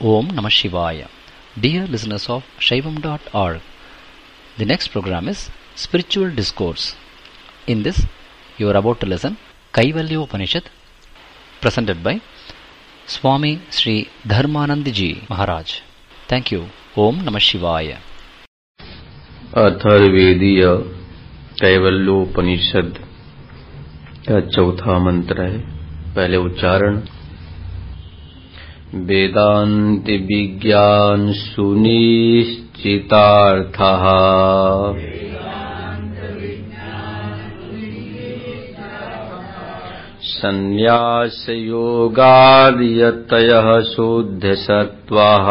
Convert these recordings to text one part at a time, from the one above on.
Om Namah Shivaya. Dear listeners of Shaivam.org, the next program is Spiritual Discourse. In this, you are about to listen Kaivalya Upanishad, presented by Swami Sri Dharmanand Ji Maharaj. Thank you. Om Namah Shivaya. अथर्ववेदीय Kaivalya Upanishad का चौथा मंत्र है। पहले उच्चारण। वेदांत विज्ञान सुनिश्चितार्थः संन्यास योगादयतयः शुद्ध सत्त्वः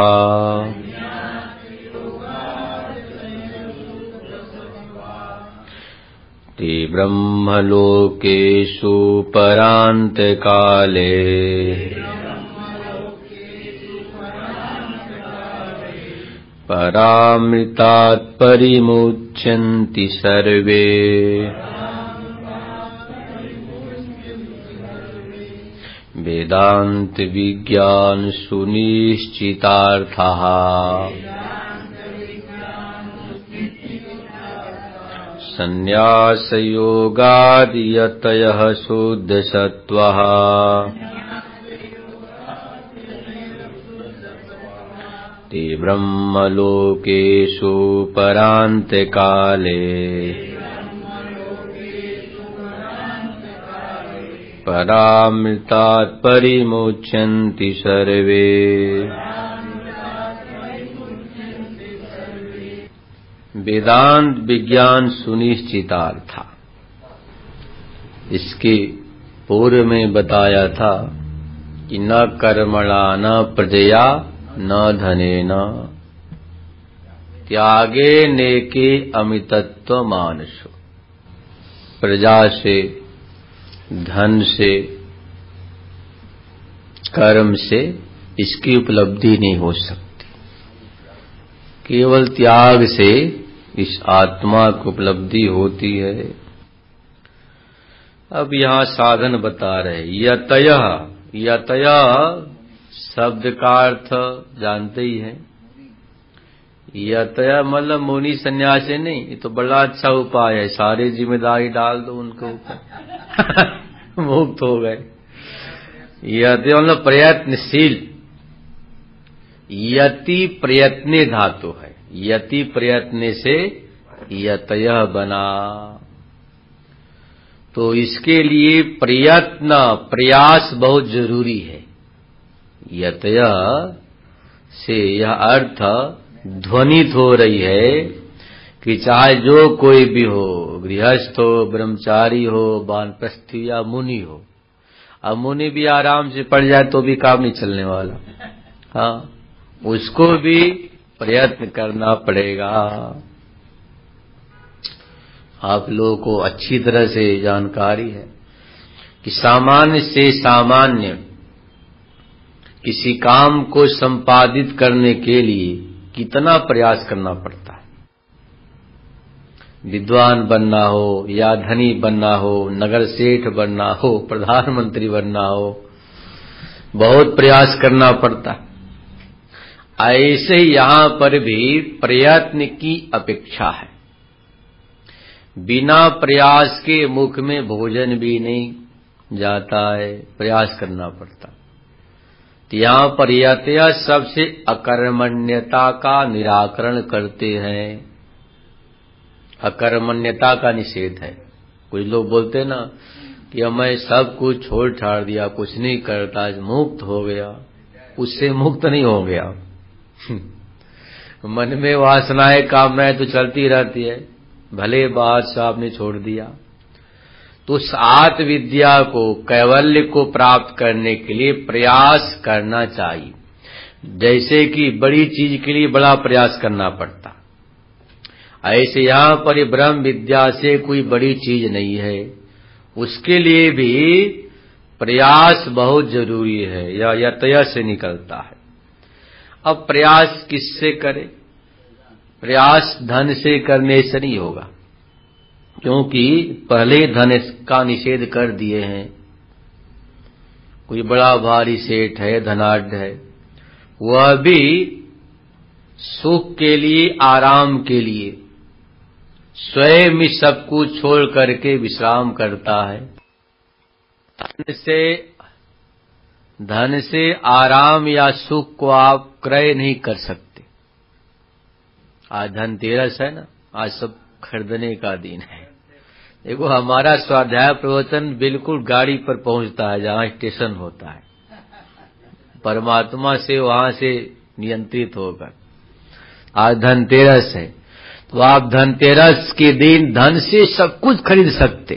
ते ब्रह्मलोकेषु परान्तकाले परामृतात् परिमुच्यन्ति सर्वे वेदांत विज्ञान सुनिश्चितार्थः संन्यास योगादयतयः शुद्ध सत्त्वः ते ब्रह्मलोकेषु परान्तकाले परामृतात् परिमुच्यन्ति सर्वे वेदांत विज्ञान सुनिश्चितार्थ। इसके पूर्व में बताया था कि न कर्मणा न प्रजया न धनेन त्यागे नेके अमितत्व मानसो। प्रजा से, धन से, कर्म से इसकी उपलब्धि नहीं हो सकती। केवल त्याग से इस आत्मा को उपलब्धि होती है। अब यहाँ साधन बता रहे। यतयः, यतयः शब्द का अर्थ जानते ही हैं। यतयः मतलब मुनि सन्यासी नहीं। ये तो बड़ा अच्छा उपाय है, सारी जिम्मेदारी डाल दो उनके ऊपर मुक्त हो गए। यतयः मतलब प्रयत्नशील। यति प्रयत्ने धातु है। यति प्रयत्न से यतयः बना। तो इसके लिए प्रयत्न, प्रयास बहुत जरूरी है। यतयः से यह अर्थ ध्वनित हो रही है कि चाहे जो कोई भी हो, गृहस्थ हो, ब्रह्मचारी हो, वानप्रस्थी या मुनि हो। अब मुनि भी आराम से पड़ जाए तो भी काम नहीं चलने वाला। हाँ, उसको भी प्रयत्न करना पड़ेगा। आप लोगों को अच्छी तरह से जानकारी है कि सामान्य से सामान्य किसी काम को संपादित करने के लिए कितना प्रयास करना पड़ता है। विद्वान बनना हो या धनी बनना हो, नगर सेठ बनना हो, प्रधानमंत्री बनना हो, बहुत प्रयास करना पड़ता है। ऐसे ही यहां पर भी प्रयत्न की अपेक्षा है। बिना प्रयास के मुख में भोजन भी नहीं जाता है, प्रयास करना पड़ता। तो यहां पर यतयः सबसे अकर्मण्यता का निराकरण करते हैं। अकर्मण्यता का निषेध है। कुछ लोग बोलते ना कि मैं सब कुछ छोड़ छाड़ दिया, कुछ नहीं करता, मुक्त हो गया। उससे मुक्त नहीं हो गया। मन में वासनाएं, कामनाएं तो चलती रहती है। भले बादशाह आपने छोड़ दिया। तो उस आत्मविद्या को, कैवल्य को प्राप्त करने के लिए प्रयास करना चाहिए। जैसे कि बड़ी चीज के लिए बड़ा प्रयास करना पड़ता, ऐसे यहां पर ब्रह्म विद्या से कोई बड़ी चीज नहीं है। उसके लिए भी प्रयास बहुत जरूरी है। या यतयः से निकलता है। अब प्रयास किससे करे? प्रयास धन से करने से नहीं होगा, क्योंकि पहले धन का निषेध कर दिए हैं। कोई बड़ा भारी सेठ है, धनाढ्य है, वह भी सुख के लिए, आराम के लिए स्वयं ही सब कुछ छोड़ करके विश्राम करता है। धन से आराम या सुख को आप क्रय नहीं कर सकते। आज धनतेरस है ना, आज सब खरीदने का दिन है। देखो, हमारा स्वाध्याय प्रवचन बिल्कुल गाड़ी पर पहुंचता है, जहां स्टेशन होता है, परमात्मा से वहां से नियंत्रित होकर। आज धनतेरस है, तो आप धनतेरस के दिन धन से सब कुछ खरीद सकते,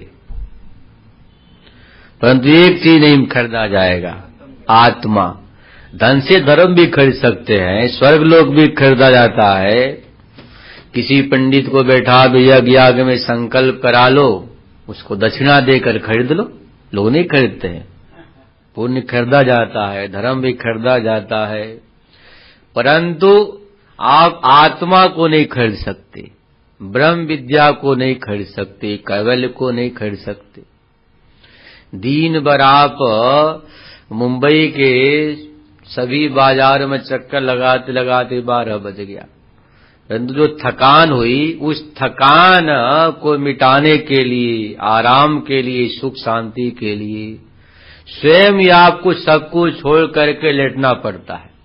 परंतु एक चीज नहीं खरीदा जाएगा, आत्मा। धन से धर्म भी खरीद सकते हैं, स्वर्गलोक भी खरीदा जाता है। किसी पंडित को बैठा यज्ञ में संकल्प करा लो, उसको दक्षिणा देकर खरीद लो। लोग नहीं खरीदते हैं। पुण्य खरीदा जाता है, धर्म भी खरीदा जाता है, परंतु आप आत्मा को नहीं खरीद सकते, ब्रह्म विद्या को नहीं खरीद सकते, कैवल्य को नहीं खरीद सकते। दिन भर आप मुंबई के सभी बाजार में चक्कर लगाते लगाते 12 बज गया, परंतु जो थकान हुई, उस थकान को मिटाने के लिए, आराम के लिए, सुख शांति के लिए स्वयं ही आपको सब कुछ छोड़ करके लेटना पड़ता है।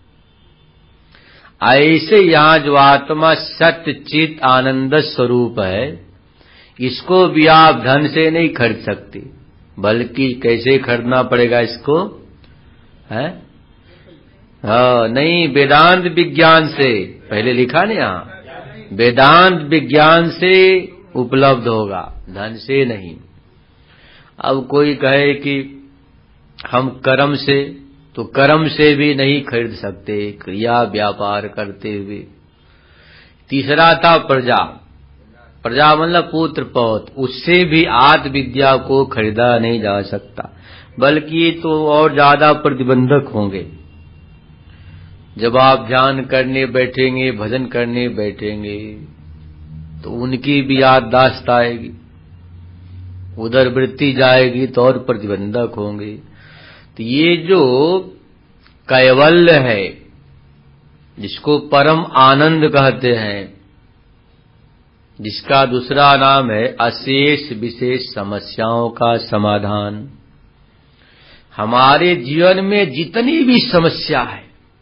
ऐसे यहाँ जो आत्मा सत्य चित आनंद स्वरूप है, इसको भी आप धन से नहीं खरीद सकते, बल्कि कैसे खरीदना पड़ेगा इसको? है नहीं, वेदांत विज्ञान से, पहले लिखा नहीं यहाँ, वेदांत विज्ञान से उपलब्ध होगा, धन से नहीं। अब कोई कहे कि हम कर्म से, तो कर्म से भी नहीं खरीद सकते, क्रिया व्यापार करते हुए। तीसरा था प्रजा, प्रजा मतलब पुत्र पौत्र, उससे भी आत्म विद्या को खरीदा नहीं जा सकता, बल्कि तो और ज्यादा प्रतिबंधक होंगे। जब आप ध्यान करने बैठेंगे, भजन करने बैठेंगे, तो उनकी भी याददाश्त आएगी, उधर वृत्ति जाएगी, तो और प्रतिबंधक होंगे। तो ये जो कैवल्य है, जिसको परम आनंद कहते हैं, जिसका दूसरा नाम है अशेष विशेष समस्याओं का समाधान। हमारे जीवन में जितनी भी समस्या है,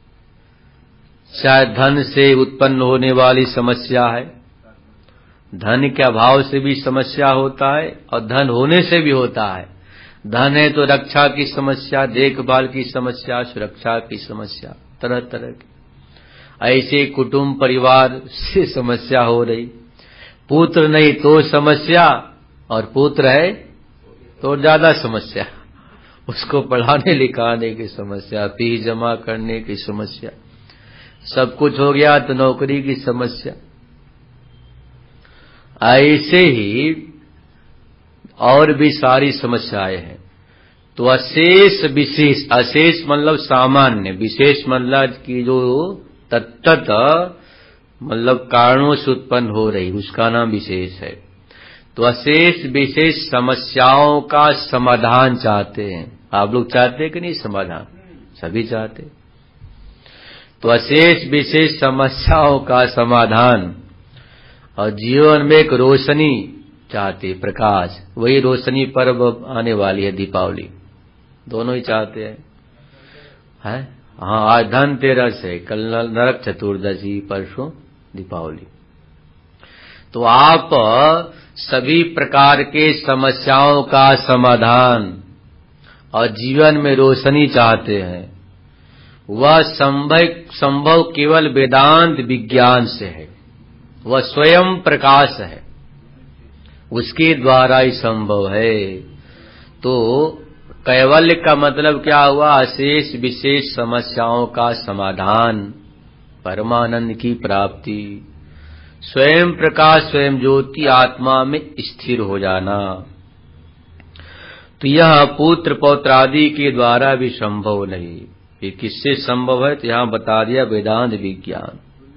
चाहे धन से उत्पन्न होने वाली समस्या है, धन के अभाव से भी समस्या होता है और धन होने से भी होता है। धन है तो रक्षा की समस्या, देखभाल की समस्या, सुरक्षा की समस्या, तरह तरह की। ऐसे कुटुंब परिवार से समस्या हो रही। पुत्र नहीं तो समस्या, और पुत्र है तो ज्यादा समस्या, उसको पढ़ाने लिखाने की समस्या, फीस जमा करने की समस्या, सब कुछ हो गया तो नौकरी की समस्या। ऐसे ही और भी सारी समस्याएं हैं। तो अशेष विशेष, अशेष मतलब सामान्य, विशेष मतलब कि जो तत्त मतलब कारणों से उत्पन्न हो रही, उसका नाम विशेष है। तो अशेष विशेष समस्याओं का समाधान चाहते हैं। आप लोग चाहते हैं कि नहीं समाधान? सभी चाहते। तो अशेष विशेष समस्याओं का समाधान और जीवन में एक रोशनी चाहते, प्रकाश। वही रोशनी पर्व आने वाली है, दीपावली, दोनों ही चाहते हैं। हाँ, आज धनतेरस है, कल नरक चतुर्दशी, परसों दीपावली। तो आप सभी प्रकार के समस्याओं का समाधान और जीवन में रोशनी चाहते हैं। वह संभव केवल वेदांत विज्ञान से है, वह स्वयं प्रकाश है, उसके द्वारा ही संभव है। तो कैवल्य का मतलब क्या हुआ? अशेष विशेष समस्याओं का समाधान, परमानंद की प्राप्ति, स्वयं प्रकाश, स्वयं ज्योति, आत्मा में स्थिर हो जाना। तो यह पुत्र पौत्र आदि के द्वारा भी संभव नहीं। ये किससे संभव है? तो यहां बता दिया वेदांत विज्ञान।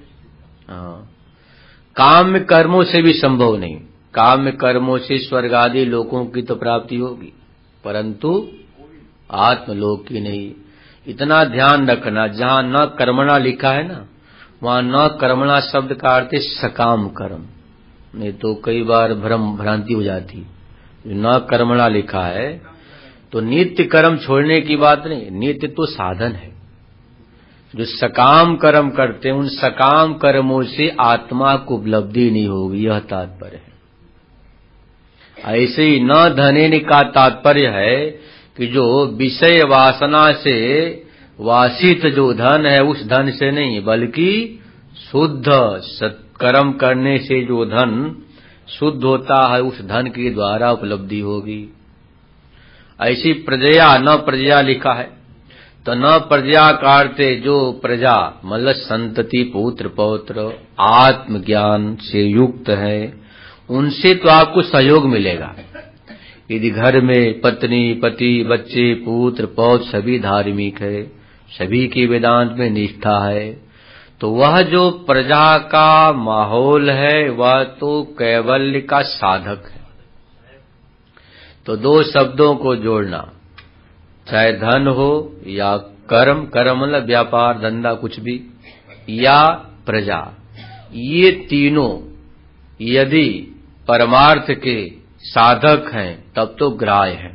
काम्य कर्मों से भी संभव नहीं। काम्य कर्मों से स्वर्ग आदि लोकों की तो प्राप्ति होगी, परंतु आत्मलोक की नहीं। इतना ध्यान रखना, जहां न कर्मणा लिखा है ना, वहां न कर्मणा शब्द का अर्थ है सकाम कर्म। नहीं तो कई बार भ्रांति हो जाती। न कर्मणा लिखा है तो नित्य कर्म छोड़ने की बात नहीं, नित्य तो साधन है। जो सकाम कर्म करते हैं उन सकाम कर्मों से आत्मा को उपलब्धि नहीं होगी, यह तात्पर्य है। ऐसे ही न धनेन का तात्पर्य है कि जो विषय वासना से वासित जो धन है उस धन से नहीं, बल्कि शुद्ध सत्कर्म करने से जो धन शुद्ध होता है उस धन के द्वारा उपलब्धि होगी। ऐसी प्रजया, न प्रजया लिखा है तो न प्रजा का अर्थ जो प्रजा मतलब संतति, पुत्र पौत्र आत्मज्ञान से युक्त है, उनसे तो आपको सहयोग मिलेगा। यदि घर में पत्नी, पति, बच्चे, पुत्र पौत्र सभी धार्मिक है, सभी की वेदांत में निष्ठा है, तो वह जो प्रजा का माहौल है वह तो कैवल्य का साधक है। तो दो शब्दों को जोड़ना, चाहे धन हो या कर्म, कर्म मतलब व्यापार धंधा कुछ भी, या प्रजा, ये तीनों यदि परमार्थ के साधक हैं तब तो ग्राह्य है,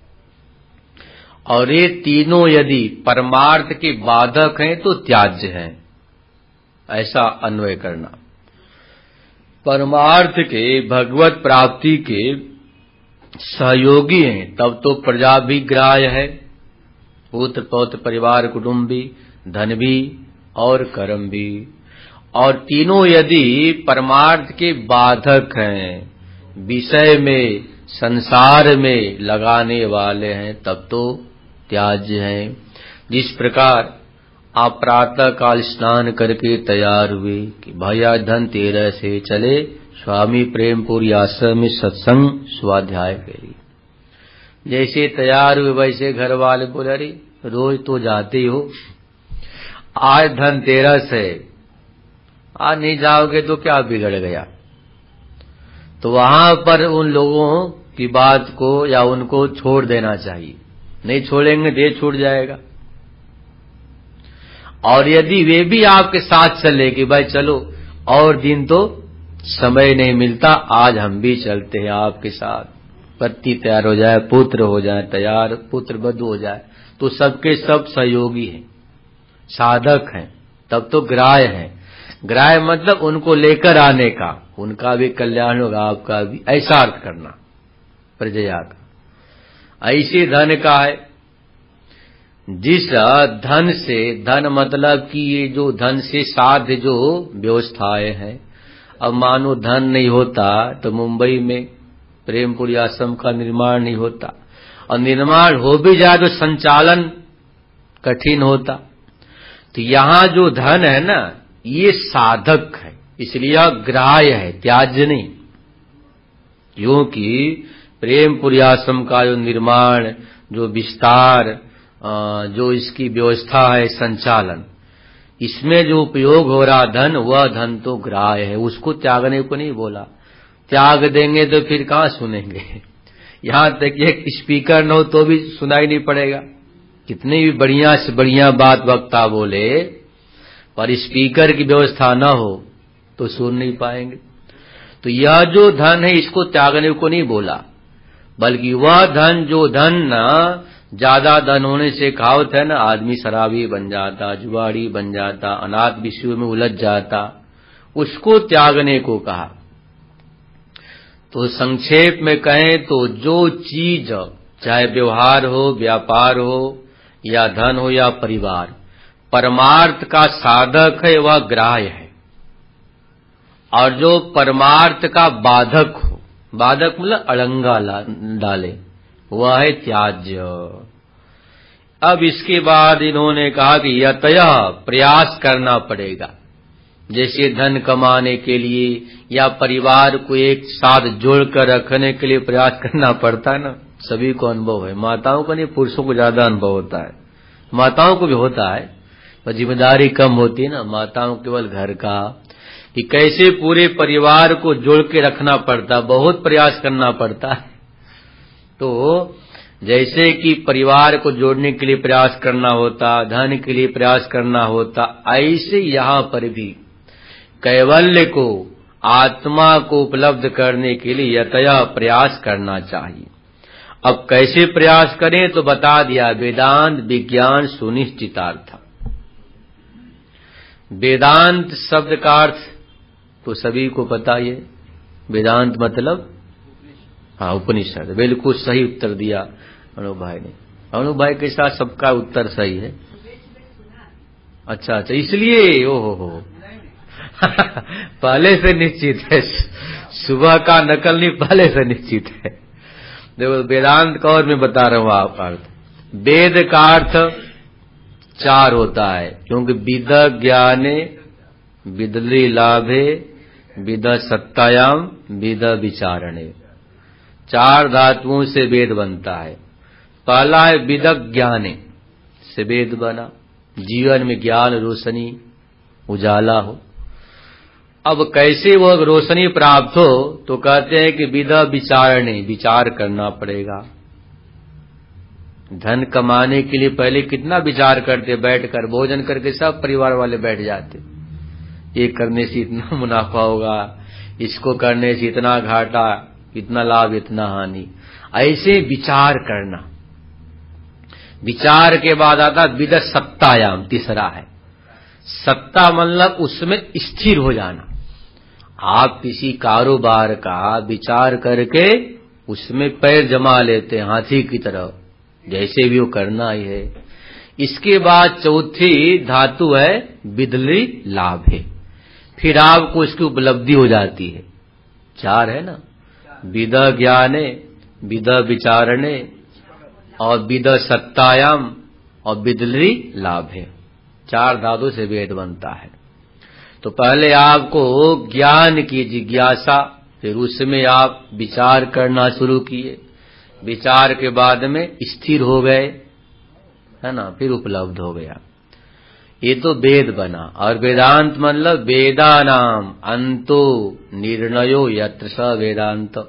और ये तीनों यदि परमार्थ के बाधक हैं तो त्याज्य हैं। ऐसा अन्वय करना। परमार्थ के भगवत प्राप्ति के सहयोगी हैं तब तो प्रजा भी ग्राह्य है, पुत्र पौत्र परिवार कुटुंब भी, धन भी और कर्म भी। और तीनों यदि परमार्थ के बाधक हैं, विषय में संसार में लगाने वाले हैं, तब तो त्याज्य हैं। जिस प्रकार आप प्रातः काल स्नान करके तैयार हुए कि भैया धनतेरस से चले स्वामी प्रेमपुरी आश्रम में सत्संग स्वाध्याय करी, जैसे तैयार हुए वैसे घर वाले बोले अरे रोज तो जाते हो, आज धनतेरस है, आज नहीं जाओगे तो क्या बिगड़ गया। तो वहां पर उन लोगों की बात को या उनको छोड़ देना चाहिए, नहीं छोड़ेंगे देह छूट जाएगा। और यदि वे भी आपके साथ चले कि भाई चलो और दिन तो समय नहीं मिलता, आज हम भी चलते हैं आपके साथ, पत्नी तैयार हो जाए, पुत्र हो जाए तैयार, पुत्र बधू हो जाए, तो सबके सब सहयोगी हैं, साधक हैं, तब तो ग्राह्य है। ग्राह्य मतलब उनको लेकर आने का, उनका भी कल्याण होगा आपका भी, ऐसा अर्थ करना प्रजया का। ऐसे धन का है जिस धन से, धन मतलब कि ये जो धन से साध्य जो व्यवस्थाएं हैं, अब मानो धन नहीं होता तो मुंबई में प्रेमपुरी आश्रम का निर्माण नहीं होता, और निर्माण हो भी जाए तो संचालन कठिन होता। तो यहाँ जो धन है ना ये साधक है, इसलिए ग्राह्य है, त्याज्य नहीं। क्योंकि प्रेमपुरी आश्रम का जो निर्माण, जो विस्तार, जो इसकी व्यवस्था है संचालन, इसमें जो उपयोग हो रहा धन, वह धन तो ग्राह्य है, उसको त्यागने को नहीं बोला। त्याग देंगे तो फिर कहाँ सुनेंगे, यहाँ तक एक स्पीकर न हो तो भी सुनाई नहीं पड़ेगा, कितनी भी बढ़िया से बढ़िया बात वक्ता बोले, पर स्पीकर की व्यवस्था न हो तो सुन नहीं पाएंगे। तो यह जो धन है इसको त्यागने को नहीं बोला, बल्कि वह धन जो धन न ज्यादा धन होने से कहावत है ना, आदमी शराबी बन जाता, जुआड़ी बन जाता, अनाथ विषयों में उलझ जाता, उसको त्यागने को कहा। तो संक्षेप में कहें तो जो चीज, चाहे व्यवहार हो, व्यापार हो, या धन हो या परिवार, परमार्थ का साधक है वह ग्राह्य है, और जो परमार्थ का बाधक हो, बाधक मतलब अड़ंगा डाले, वह है त्याज्य। अब इसके बाद इन्होंने कहा कि यतयः प्रयास करना पड़ेगा, जैसे धन कमाने के लिए या परिवार को एक साथ जोड़कर रखने के लिए प्रयास करना पड़ता है ना, सभी को अनुभव है, माताओं को नहीं पुरुषों को ज्यादा अनुभव होता है, माताओं को भी होता है, पर जिम्मेदारी कम होती है ना, माताओं केवल घर का, कि कैसे पूरे परिवार को जोड़ के रखना पड़ता, बहुत प्रयास करना पड़ता है। तो जैसे कि परिवार को जोड़ने के लिए प्रयास करना होता, धन के लिए प्रयास करना होता, ऐसे यहाँ पर भी कैवल्य को, आत्मा को उपलब्ध करने के लिए यतया प्रयास करना चाहिए। अब कैसे प्रयास करें तो बता दिया, वेदांत विज्ञान सुनिश्चितार्थ। वेदांत शब्द का अर्थ तो सभी को पता ही है। वेदांत मतलब उपनिषद। बिल्कुल सही उत्तर दिया अनु भाई ने। अनु भाई के साथ सबका उत्तर सही है। अच्छा, इसलिए ओहो पहले से निश्चित है, सुबह का नकल नहीं, पहले से निश्चित है। देखो वेदांत का और मैं बता रहा हूं आपका अर्थ। वेद का अर्थ 4 होता है, क्योंकि विद ज्ञाने, विदली लाभे, विद सत्तायाम, विद विचारणे, 4 धातुओं से वेद बनता है। पहला है विद ज्ञाने से वेद बना, जीवन में ज्ञान रोशनी उजाला हो। अब कैसे वो रोशनी प्राप्त हो तो कहते हैं कि विद विचारणे, विचार करना पड़ेगा। धन कमाने के लिए पहले कितना विचार करते, बैठकर भोजन करके सब परिवार वाले बैठ जाते, ये करने से इतना मुनाफा होगा, इसको करने से इतना घाटा, इतना लाभ, इतना हानि। ऐसे विचार करना। विचार के बाद आता विद सत्तायाम, तीसरा है सत्ता, मतलब उसमें स्थिर हो जाना। आप किसी कारोबार का विचार करके उसमें पैर जमा लेते हैं हाथी की तरह, जैसे भी वो करना ही है। इसके बाद चौथी धातु है विदली लाभ है, फिर आपको इसकी उपलब्धि हो जाती है। 4 है ना, विद ज्ञाने, विद विचारणे और विद सत्तायाम और विदली लाभ है। 4 धातु से वेद बनता है। तो पहले आपको ज्ञान की जिज्ञासा, फिर उसमें आप विचार करना शुरू किए, विचार के बाद में स्थिर हो गए, है ना, फिर उपलब्ध हो गया। ये तो वेद बना। और वेदांत मतलब वेदानाम अंतो निर्णयो यत्र स वेदांत,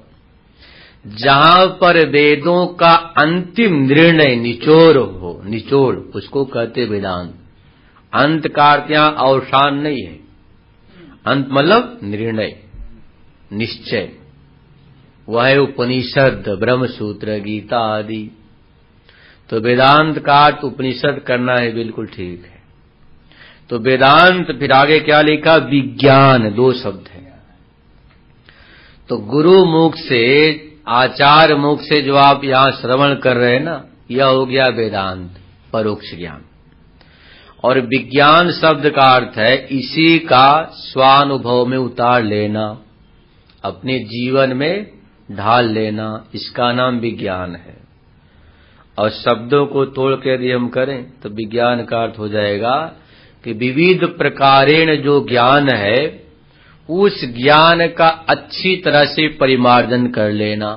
जहां पर वेदों का अंतिम निर्णय निचोड़ हो, निचोड़, उसको कहते वेदांत। अंत का अर्थ यहां अवसान नहीं है, अंत मतलब निर्णय, निश्चय। वह है उपनिषद, ब्रह्म सूत्र, गीता आदि। तो वेदांत का अर्थ उपनिषद करना है, बिल्कुल ठीक है। तो वेदांत, फिर आगे क्या लिखा, विज्ञान, 2 शब्द है। तो गुरु मुख से, आचार्य मुख से जो आप यहां श्रवण कर रहे हैं ना, यह हो गया वेदांत, परोक्ष ज्ञान। और विज्ञान शब्द का अर्थ है इसी का स्वानुभव में उतार लेना, अपने जीवन में ढाल लेना, इसका नाम विज्ञान है। और शब्दों को तोड़ के यदि हम करें तो विज्ञान का अर्थ हो जाएगा कि विविध प्रकारेण जो ज्ञान है, उस ज्ञान का अच्छी तरह से परिमार्जन कर लेना।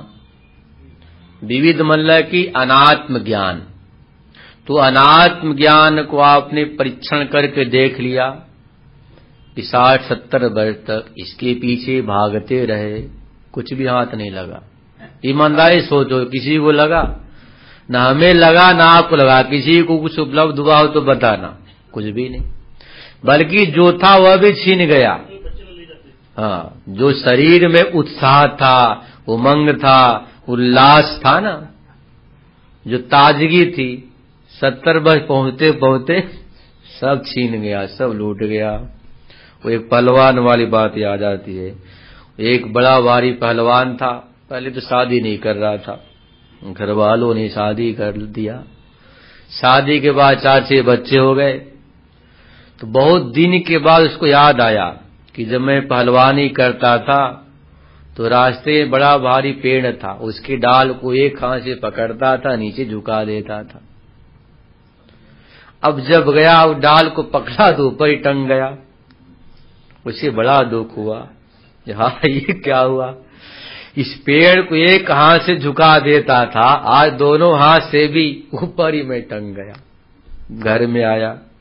विविध मतलब कि अनात्म ज्ञान। तो अनात्म ज्ञान को आपने परीक्षण करके देख लिया कि 60-70 वर्ष तक इसके पीछे भागते रहे, कुछ भी हाथ नहीं लगा। ईमानदारी सोचो, किसी को लगा? ना हमें लगा, ना आपको लगा। किसी को कुछ उपलब्ध हुआ हो तो बताना, कुछ भी नहीं। बल्कि जो था वह भी छीन गया। हाँ, जो शरीर में उत्साह था, उमंग था, उल्लास था ना, जो ताजगी थी, 70 वर्ष पहुंचते पहुंचते सब छीन गया, सब लूट गया। वो एक पहलवान वाली बात याद आती है। एक बड़ा भारी पहलवान था, पहले तो शादी नहीं कर रहा था, घर वालों ने शादी कर दिया। शादी के बाद 4-6 बच्चे हो गए। तो बहुत दिन के बाद उसको याद आया कि जब मैं पहलवानी करता था तो रास्ते में बड़ा भारी पेड़ था, उसकी डाल को एक हाथ से पकड़ता था, नीचे झुका देता था। अब जब गया उस डाल को पकड़ा तो ऊपर ही टंग गया। उसे बड़ा दुख हुआ, हाँ ये क्या हुआ। इस पेड़ को एक हाथ से झुका देता था, आज दोनों हाथ से भी ऊपर ही मैं टंग गया। घर में आया,